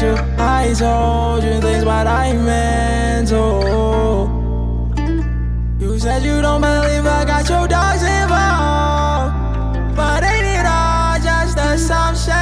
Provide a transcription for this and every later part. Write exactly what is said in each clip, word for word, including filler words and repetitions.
you. I told you things, but I meant to. You said you don't believe I got your dogs involved, but ain't it all just assumption?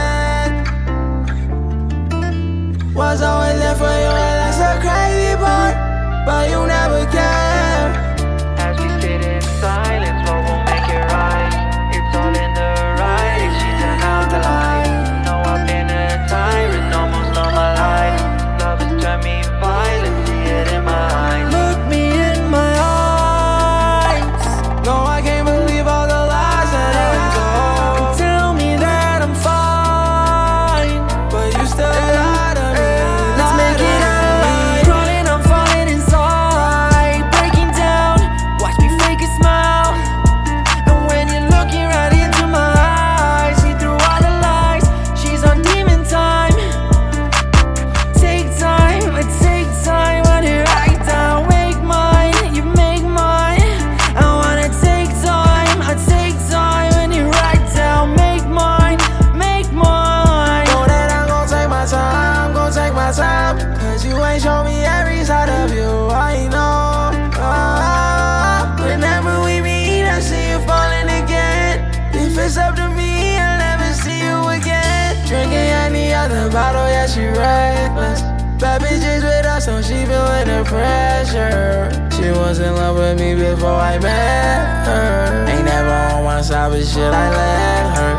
Was always there for you, and that's the crazy part, but you never cared. As we sit in silence, what won't make it right? It's all in the writing, she turned out the light. Know I've been a tyrant almost all my life. Love has turned me violent, see it in my eyes. Look me in my eyes. No, I can't believe all the lies that I told. Tell me that I'm fine, but you still lie to me. Let's make it right. Crawling, I'm falling inside, breaking down. Watch me fake a smile, and when you're looking right into my eyes, see through all the lies. She's on demon time. Take time, I take time. When you write down, make mine, you make mine. I wanna take time, I take time. When you write down, make mine, make mine. Know that I'm gon' take my time, gon' take my time, cause you ain't show me every side of you. I know. Ah, whenever we meet, I see you falling again. If it's up to me, I'll never see you again. Drinking any other bottle, yeah, she reckless. Bad bitches with us, so she feeling the pressure. She was in love with me before I met her. Ain't never on my side, but shit, I let her.